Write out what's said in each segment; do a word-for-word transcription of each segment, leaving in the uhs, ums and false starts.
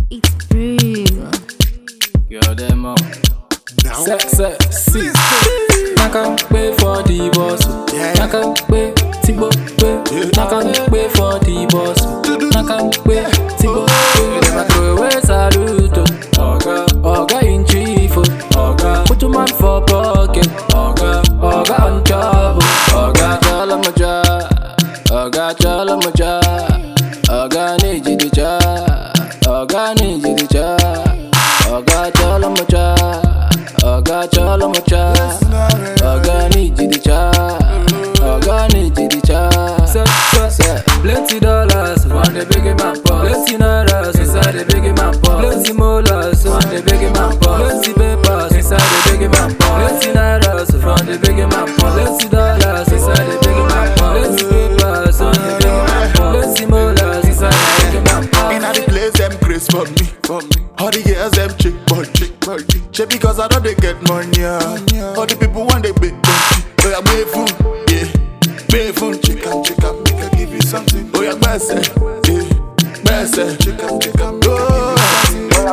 It's real. Girl, them up. Now, Set, set, see. Naka pay for the boss. Naka pay, Tibo pay. Naka pay for the boss. Naka pay, Tibo pay. Never throw away salute. Oga, Oga in chief. Oga, put your man for pocket. Oga, Oga on job. Oga, tell him a job. Oga, tell him a job. Oga need you the job. Oga need you the job. Oga, tell him a job. Oga, tell him a job. Oga need you the job. Oga need you the job. So, so, so, plenty dollars from the big man pop. Plenty dollars inside the big man pop. Plenty molars from the big man pop. Plenty papers inside the big man pop. Plenty dollars from the big man pop. Plenty dollars inside the big man pop. Plenty papers from the big man pop. Plenty molars inside the big man pop. in the place them grace for me, for me. All the girls them chick body, chick body. Check because I know they get money. Yeah. All the people want they big body. Oh yeah, pay food, yeah. Pay food, chick and chick and make I give you something. Oh yeah, best, yeah, best, chick and chick and oh yeah,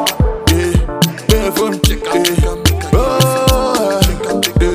pay food, chick and chick and make I give you something. Chick and chick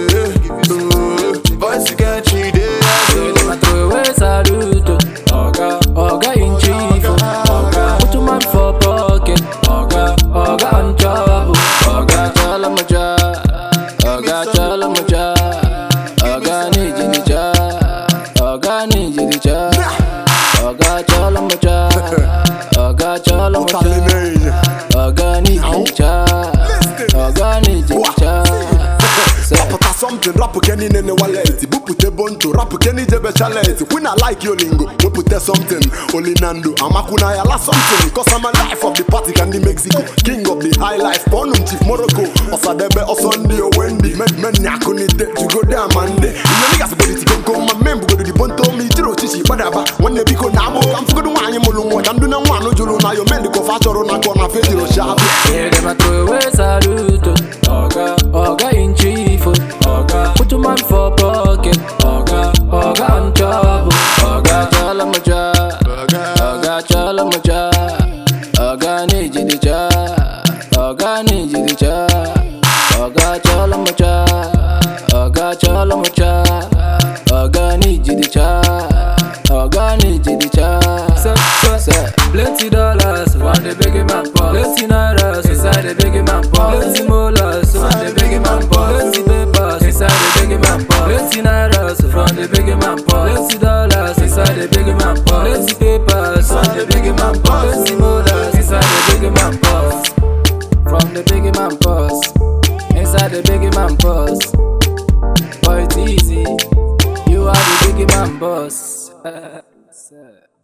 and voice you can't cheat it. Never throw away salute. Oga, Oga in chief. Oga, put your man for pocket. Oga, Oga on job. Oga, tell him a job. Oga, tell him a job. Oga need you the job. Oga need you the job. Oga, tell him a job. Oga, tell him a job. Oga need you the job. Oga need you the job. Papa something rap kenny in the wallet. Bu put a bunto rap kenny jebe challenge. When I like your lingo, we put something. Only Nando, Amakuna ya la something. Cause I'm a life of the party can the Mexico. King of the high life, Bonum Chief Morocco. Osadebe or Sunday or Wendy. Men men yakuni dead to go there Monday. You niggas ready to go my member go to the bunto me jiro chichi whatever. When they become namo, I'm for the one you mulu more. I'm doing one no julu now your men go fast or na gonna feel sharp. Yeah, them a throw away salute. Oga, Oga in chief. Oga, put your man for pocket. Oga, Oga on job. Oga, tell him a job. Oga, tell him a job. Oga need you the job. Oga need you the job. Oga, tell him a job. Oga, tell him a job. Oga need you the job. Oga need you the job. So, so, so, plenty dollars from the big man pop. Plenty dollars inside the big man pop. Plenty molars from the big man pop. Plenty papers inside the big man pop. Plenty dollars from the big man pop. Plenty dollars inside the big man pop. Plenty papers from the big man pop. Plenty molars inside the big man pop. From the big man pop. Inside the big man boss. Boy, it's easy. You are the big man boss.